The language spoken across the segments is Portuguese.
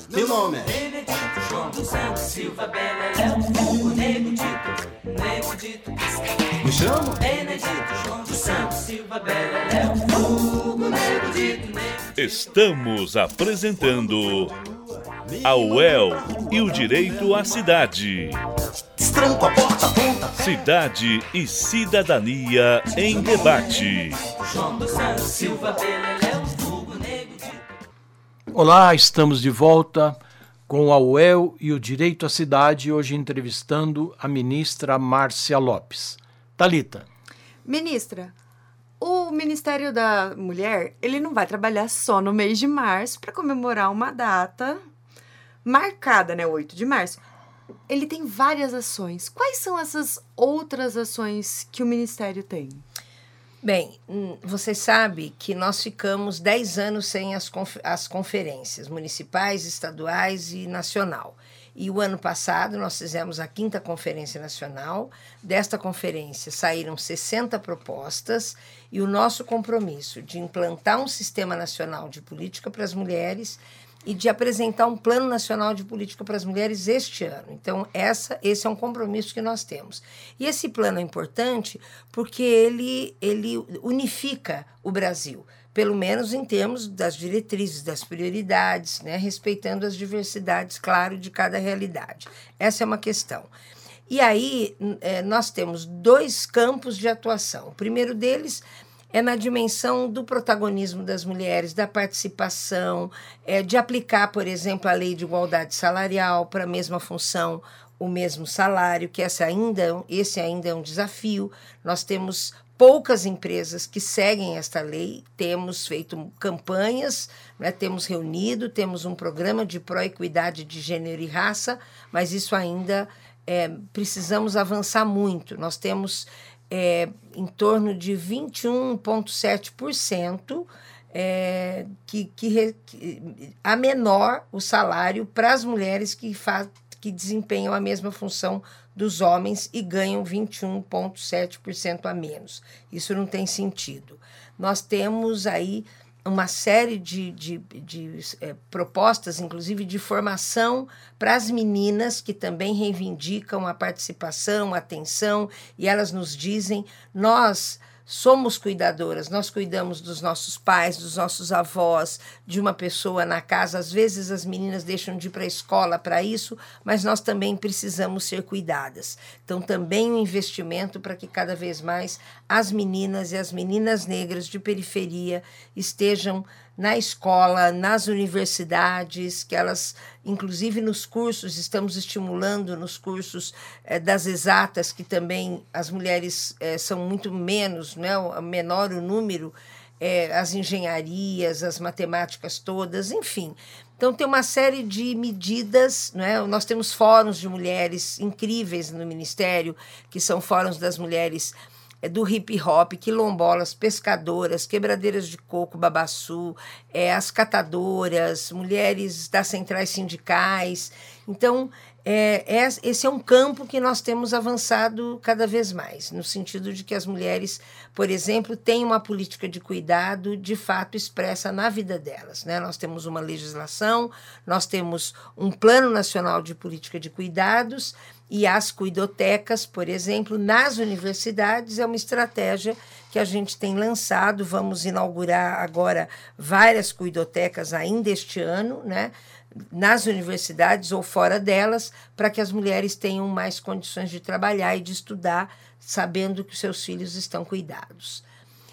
Meu nome é Benedito João dos Santos Silva Beleléu, o Nego Dito, Me chamo Benedito João dos Santos Silva Beleléu, o Nego Dito. Estamos apresentando a UEL e o Direito à Cidade. Destranco a porta, ponta. Cidade e Cidadania em Debate. João dos Santos Silva Beleléu, o Nego Dito. Olá, estamos de volta com a UEL e o Direito à Cidade, hoje entrevistando a ministra Márcia Lopes. Thalita. Ministra, o Ministério da Mulher, ele não vai trabalhar só no mês de março para comemorar uma data marcada, né, 8 de março. Ele tem várias ações. Quais são essas outras ações que o Ministério tem? Bem, você sabe que nós ficamos 10 anos sem as conferências municipais, estaduais e nacional. E o ano passado nós fizemos a 5ª Conferência Nacional. Desta conferência saíram 60 propostas e o nosso compromisso de implantar um sistema nacional de política para as mulheres e de apresentar um plano nacional de política para as mulheres este ano. Então, esse é um compromisso que nós temos. E esse plano é importante porque ele unifica o Brasil, pelo menos em termos das diretrizes, das prioridades, né, respeitando as diversidades, claro, de cada realidade. Essa é uma questão. E aí, nós temos 2 campos de atuação. O primeiro deles é na dimensão do protagonismo das mulheres, da participação, de aplicar, por exemplo, a lei de igualdade salarial para a mesma função, o mesmo salário, que esse ainda é um desafio. Nós temos poucas empresas que seguem esta lei, temos feito campanhas, né, temos reunido, temos um programa de pró-equidade de gênero e raça, mas isso ainda precisamos avançar muito. Nós temos em torno de 21,7% que a menor o salário para as mulheres que desempenham a mesma função dos homens e ganham 21,7% a menos. Isso não tem sentido. Nós temos aí uma série de propostas, inclusive de formação para as meninas que também reivindicam a participação, a atenção, e elas nos dizem, nós somos cuidadoras, nós cuidamos dos nossos pais, dos nossos avós, de uma pessoa na casa. Às vezes as meninas deixam de ir para a escola para isso, mas nós também precisamos ser cuidadas. Então, também um investimento para que cada vez mais as meninas e as meninas negras de periferia estejam na escola, nas universidades, que elas, inclusive nos cursos, estamos estimulando nos cursos das exatas, que também as mulheres são muito menos, né, menor o número, as engenharias, as matemáticas todas, enfim. Então, tem uma série de medidas, né? Nós temos fóruns de mulheres incríveis no Ministério, que são fóruns das mulheres do hip-hop, quilombolas, pescadoras, quebradeiras de coco, babaçu, as catadoras, mulheres das centrais sindicais. Então, esse é um campo que nós temos avançado cada vez mais, no sentido de que as mulheres, por exemplo, têm uma política de cuidado de fato expressa na vida delas, né? Nós temos uma legislação, nós temos um Plano Nacional de Política de Cuidados, e as cuidotecas, por exemplo, nas universidades, é uma estratégia que a gente tem lançado. Vamos inaugurar agora várias cuidotecas ainda este ano, né, nas universidades ou fora delas, para que as mulheres tenham mais condições de trabalhar e de estudar, sabendo que os seus filhos estão cuidados.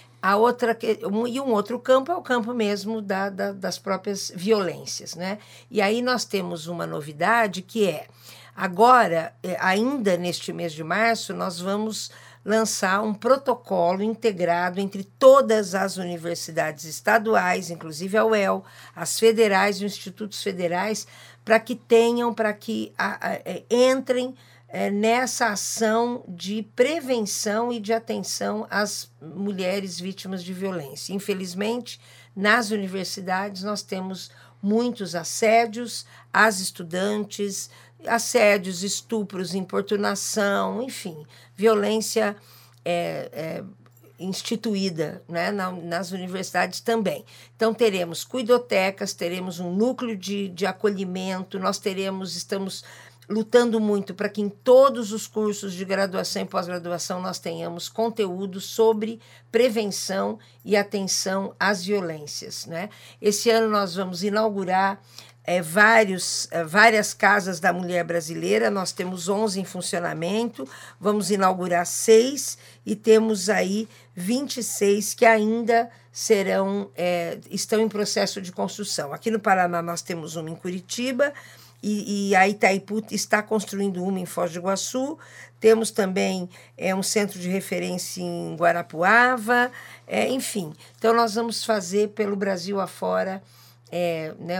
Um outro campo é o campo mesmo das próprias violências, né? E aí nós temos uma novidade que agora, ainda neste mês de março, nós vamos lançar um protocolo integrado entre todas as universidades estaduais, inclusive a UEL, as federais e os institutos federais, para que entrem nessa ação de prevenção e de atenção às mulheres vítimas de violência. Infelizmente, nas universidades nós temos muitos assédios às estudantes, assédios, estupros, importunação, enfim, violência instituída, né, nas universidades também. Então, teremos cuidotecas, teremos um núcleo de acolhimento, estamos lutando muito para que em todos os cursos de graduação e pós-graduação nós tenhamos conteúdo sobre prevenção e atenção às violências, né? Esse ano nós vamos inaugurar várias casas da mulher brasileira, nós temos 11 em funcionamento, vamos inaugurar 6 e temos aí 26 que ainda estão em processo de construção. Aqui no Paraná nós temos uma em Curitiba, e a Itaipu está construindo uma em Foz do Iguaçu. Temos também um centro de referência em Guarapuava, enfim. Então, nós vamos fazer pelo Brasil afora né,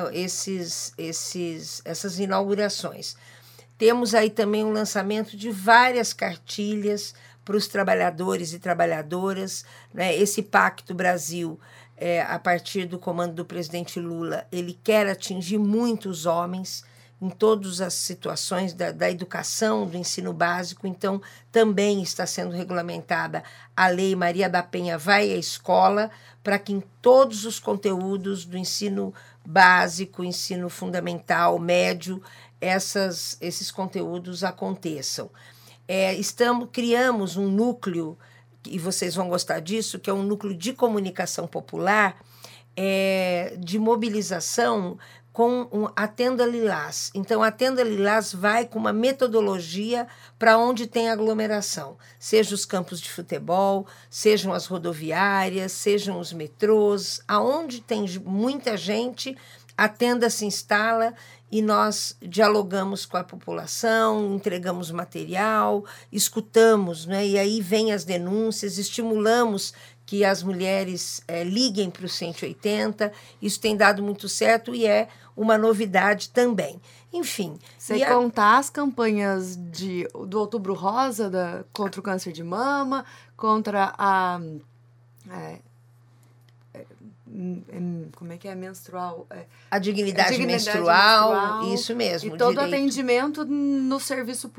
essas inaugurações. Temos aí também o lançamento de várias cartilhas para os trabalhadores e trabalhadoras, né? Esse Pacto Brasil, a partir do comando do presidente Lula, ele quer atingir muitos homens, em todas as situações da educação, do ensino básico. Então, também está sendo regulamentada a Lei Maria da Penha Vai à Escola, para que em todos os conteúdos do ensino básico, ensino fundamental, médio, esses conteúdos aconteçam. Criamos um núcleo, e vocês vão gostar disso, que é um núcleo de comunicação popular, de mobilização, com a Tenda Lilás. Então, a Tenda Lilás vai com uma metodologia para onde tem aglomeração, seja os campos de futebol, sejam as rodoviárias, sejam os metrôs, aonde tem muita gente, a tenda se instala e nós dialogamos com a população, entregamos material, escutamos, né? E aí vem as denúncias, estimulamos que as mulheres liguem para o 180, isso tem dado muito certo e é uma novidade também. Enfim. Sem contar as campanhas do Outubro Rosa contra o câncer de mama, contra a... como é que é? Menstrual. A dignidade menstrual, isso mesmo. E todo atendimento no serviço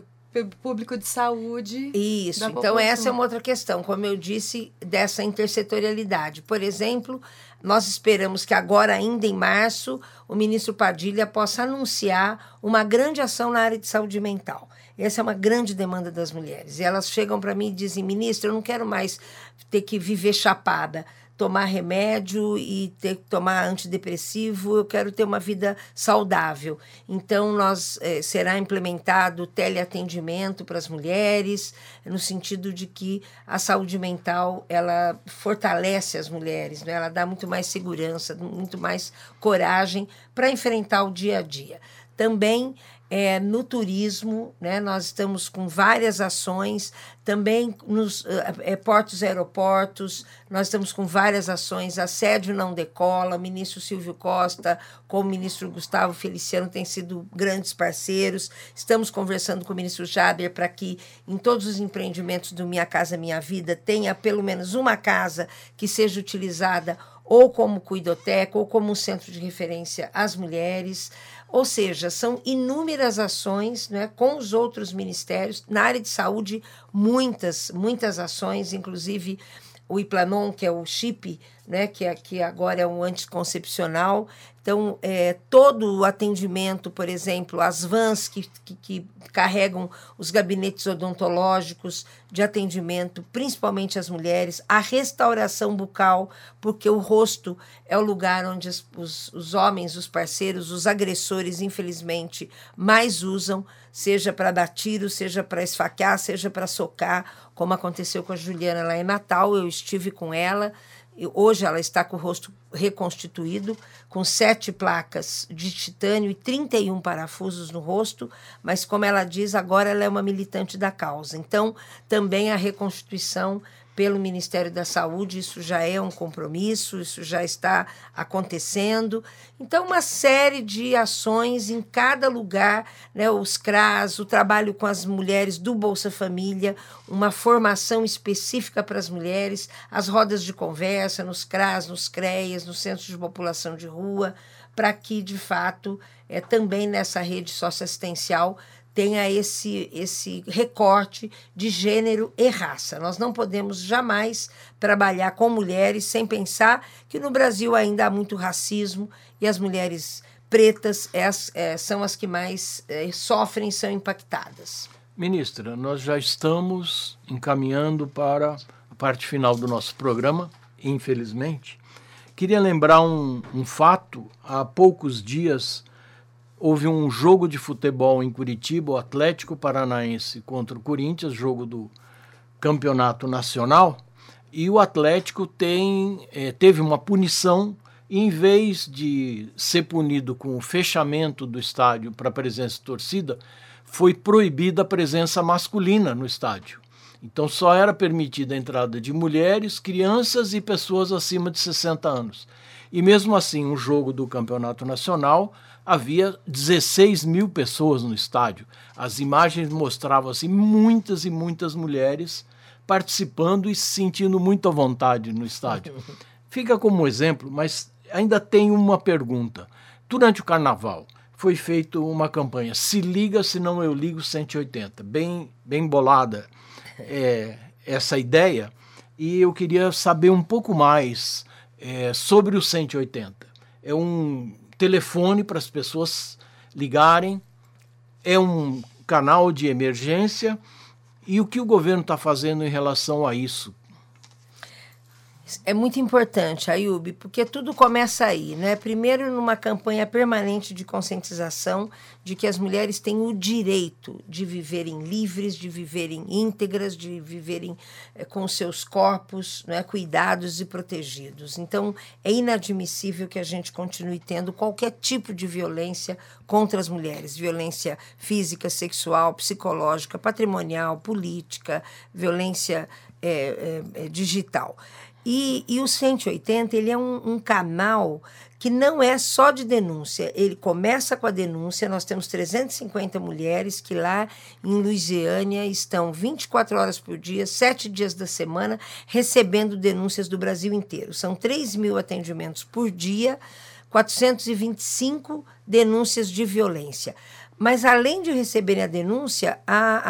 público de saúde. Isso, então essa é uma outra questão, como eu disse, dessa intersetorialidade. Por exemplo, nós esperamos que agora, ainda em março, o ministro Padilha possa anunciar uma grande ação na área de saúde mental. Essa é uma grande demanda das mulheres. E elas chegam para mim e dizem, ministro, eu não quero mais ter que viver chapada, tomar remédio e ter que tomar antidepressivo, eu quero ter uma vida saudável. Então, será implementado teleatendimento para as mulheres, no sentido de que a saúde mental, ela fortalece as mulheres, né? Ela dá muito mais segurança, muito mais coragem para enfrentar o dia a dia. Também no turismo, né, nós estamos com várias ações, também nos portos e aeroportos, nós estamos com várias ações, assédio não decola, o ministro Silvio Costa com o ministro Gustavo Feliciano têm sido grandes parceiros, estamos conversando com o ministro Jader para que em todos os empreendimentos do Minha Casa Minha Vida tenha pelo menos uma casa que seja utilizada ou como cuidoteca ou como um centro de referência às mulheres. Ou seja, são inúmeras ações, né, com os outros ministérios. Na área de saúde, muitas ações, inclusive o Iplanon, que é o chip, né, que agora é um anticoncepcional. Então, todo o atendimento, por exemplo, as vans que carregam os gabinetes odontológicos de atendimento, principalmente as mulheres, a restauração bucal, porque o rosto é o lugar onde os homens, os parceiros, os agressores, infelizmente, mais usam, seja para dar tiro, seja para esfaquear, seja para socar, como aconteceu com a Juliana lá em Natal. Eu estive com ela. Hoje ela está com o rosto reconstituído, com 7 placas de titânio e 31 parafusos no rosto, mas, como ela diz, agora ela é uma militante da causa. Então, também a reconstituição pelo Ministério da Saúde, isso já é um compromisso, isso já está acontecendo. Então, uma série de ações em cada lugar, né, os CRAS, o trabalho com as mulheres do Bolsa Família, uma formação específica para as mulheres, as rodas de conversa nos CRAS, nos CREAs, nos Centros de População de Rua, para que, de fato, também nessa rede socioassistencial tenha esse recorte de gênero e raça. Nós não podemos jamais trabalhar com mulheres sem pensar que no Brasil ainda há muito racismo e as mulheres pretas são as que mais sofrem e são impactadas. Ministra, nós já estamos encaminhando para a parte final do nosso programa, infelizmente. Queria lembrar um fato. Há poucos dias houve um jogo de futebol em Curitiba, o Atlético Paranaense contra o Corinthians, jogo do Campeonato Nacional, e o Atlético teve uma punição. E em vez de ser punido com o fechamento do estádio para a presença de torcida, foi proibida a presença masculina no estádio. Então só era permitida a entrada de mulheres, crianças e pessoas acima de 60 anos. E mesmo assim, um jogo do Campeonato Nacional, havia 16 mil pessoas no estádio. As imagens mostravam assim, muitas e muitas mulheres participando e se sentindo muito à vontade no estádio. Fica como exemplo, mas ainda tem uma pergunta. Durante o Carnaval, foi feita uma campanha, se liga, senão eu ligo 180. Bem bolada essa ideia. E eu queria saber um pouco mais sobre o 180. É um telefone para as pessoas ligarem, é um canal de emergência. E o que o governo está fazendo em relação a isso? É muito importante, Ayub, porque tudo começa aí, né? Primeiro, numa campanha permanente de conscientização de que as mulheres têm o direito de viverem livres, de viverem íntegras, de viverem com seus corpos, né, cuidados e protegidos. Então, é inadmissível que a gente continue tendo qualquer tipo de violência contra as mulheres. Violência física, sexual, psicológica, patrimonial, política, violência digital. E o 180, ele é um canal que não é só de denúncia. Ele começa com a denúncia. Nós temos 350 mulheres que lá em Luisiânia estão 24 horas por dia, 7 dias da semana, recebendo denúncias do Brasil inteiro. São 3.000 atendimentos por dia, 425 denúncias de violência. Mas, além de receberem a denúncia,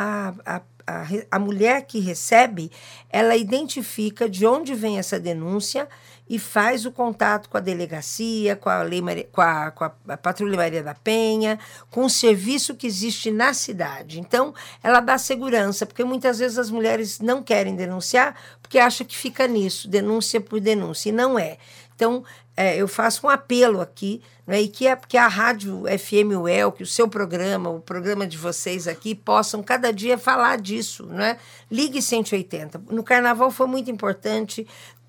a mulher que recebe, ela identifica de onde vem essa denúncia e faz o contato com a delegacia, com a Patrulha Maria da Penha, com o serviço que existe na cidade. Então, ela dá segurança, porque muitas vezes as mulheres não querem denunciar porque acham que fica nisso, denúncia por denúncia, e não é. Então, eu faço um apelo aqui, né, e que a Rádio FM UEL, que o seu programa, o programa de vocês aqui, possam cada dia falar disso, né? Ligue 180. No Carnaval foi muito importante.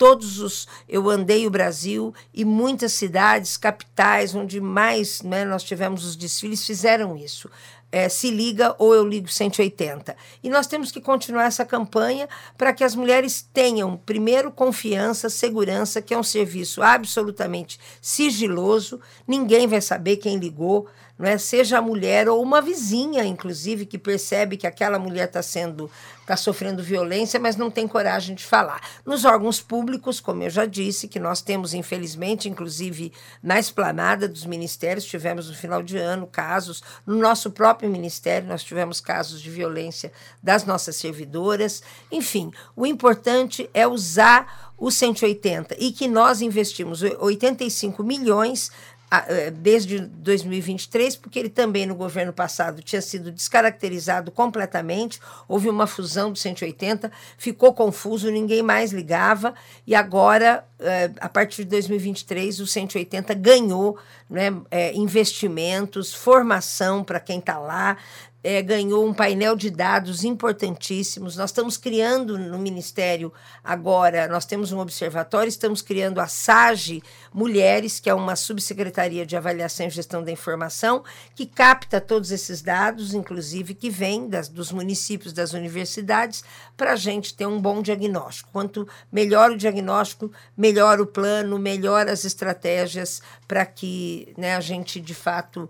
Eu andei o Brasil e muitas cidades, capitais, onde mais, né, nós tivemos os desfiles, fizeram isso. Se liga ou eu ligo 180. E nós temos que continuar essa campanha para que as mulheres tenham, primeiro, confiança, segurança, que é um serviço absolutamente sigiloso, ninguém vai saber quem ligou, não é? Seja a mulher ou uma vizinha, inclusive, que percebe que aquela mulher está sofrendo violência, mas não tem coragem de falar. Nos órgãos públicos, como eu já disse, que nós temos, infelizmente, inclusive na esplanada dos ministérios, tivemos no final de ano casos, no nosso próprio ministério nós tivemos casos de violência das nossas servidoras. Enfim, o importante é usar o 180 e que nós investimos 85 milhões desde 2023, porque ele também no governo passado tinha sido descaracterizado completamente, houve uma fusão do 180, ficou confuso, ninguém mais ligava, e agora, a partir de 2023, o 180 ganhou, né, investimentos, formação para quem está lá, ganhou um painel de dados importantíssimos. Nós estamos criando no Ministério agora, nós temos um observatório, estamos criando a SAGE Mulheres, que é uma subsecretaria de avaliação e gestão da informação, que capta todos esses dados, inclusive que vêm dos municípios, das universidades, para a gente ter um bom diagnóstico. Quanto melhor o diagnóstico, melhor o plano, melhor as estratégias para que, né, a gente, de fato,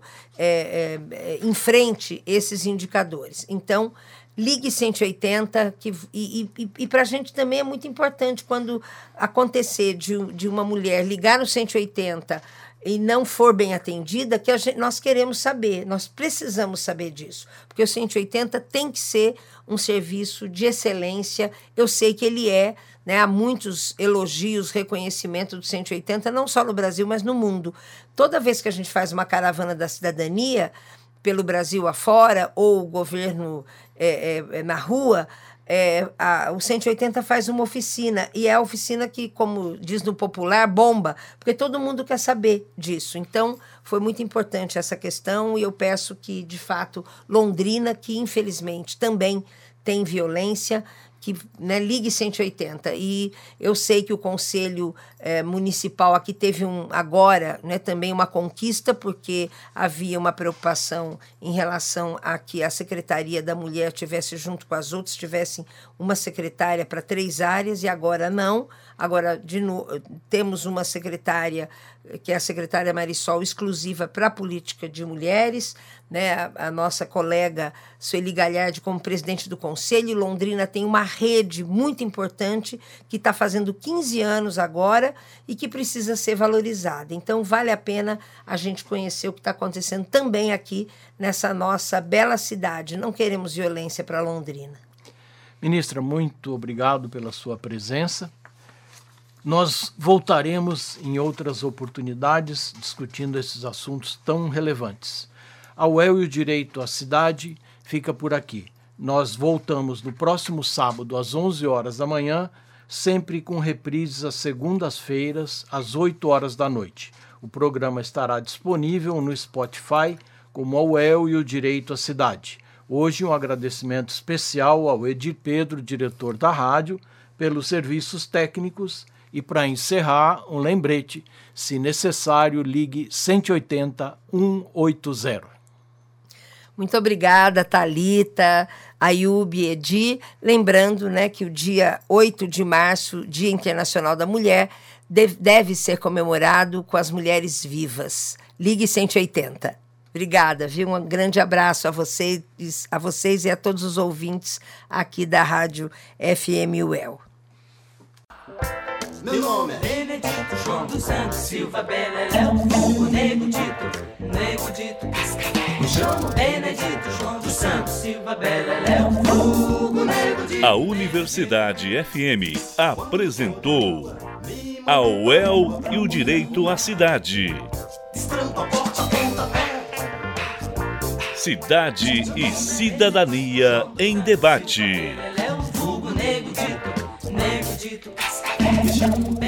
enfrente esses indicadores. Então, ligue 180, e para a gente também é muito importante quando acontecer de uma mulher ligar no 180 e não for bem atendida, que nós queremos saber, nós precisamos saber disso, porque o 180 tem que ser um serviço de excelência. Eu sei que ele é, né, há muitos elogios, reconhecimento do 180, não só no Brasil, mas no mundo. Toda vez que a gente faz uma caravana da cidadania, pelo Brasil afora, ou o governo na rua, o 180 faz uma oficina, e é a oficina que, como diz no popular, bomba, porque todo mundo quer saber disso. Então, foi muito importante essa questão, e eu peço que, de fato, Londrina, que infelizmente também tem violência, que, né, ligue 180. E eu sei que o Conselho Municipal aqui teve agora, né, também uma conquista, porque havia uma preocupação em relação a que a Secretaria da Mulher tivesse, junto com as outras, tivessem uma secretária para 3 áreas, e agora não. Agora, temos uma secretária, que é a secretária Marisol, exclusiva para a política de mulheres, né? A nossa colega Sueli Galhardi, como presidente do Conselho. Londrina tem uma rede muito importante que está fazendo 15 anos agora e que precisa ser valorizada. Então, vale a pena a gente conhecer o que está acontecendo também aqui nessa nossa bela cidade. Não queremos violência para Londrina. Ministra, muito obrigado pela sua presença. Nós voltaremos em outras oportunidades discutindo esses assuntos tão relevantes. A UEL e o Direito à Cidade fica por aqui. Nós voltamos no próximo sábado às 11 horas da manhã, sempre com reprises às segundas-feiras, às 8 horas da noite. O programa estará disponível no Spotify como a UEL e o Direito à Cidade. Hoje, um agradecimento especial ao Edir Pedro, diretor da rádio, pelos serviços técnicos. E, para encerrar, um lembrete: se necessário, ligue 180 180. Muito obrigada, Thalita, Ayub e Edi. Lembrando, né, que o dia 8 de março, Dia Internacional da Mulher, deve ser comemorado com as mulheres vivas. Ligue 180. Obrigada, viu? Um grande abraço a vocês e a todos os ouvintes aqui da Rádio FM UEL. Meu nome é Benedito João dos Santos Silva Beleléu, o Nego Dito, Me chamo Benedito João dos Santos Silva Beleléu, o Nego Dito. A Universidade FM apresentou a UEL e o Direito à Cidade. Destranco a porta, pontapé. Cidade e Cidadania em Debate. Beleléu, vulgo Nego Dito, Me chamo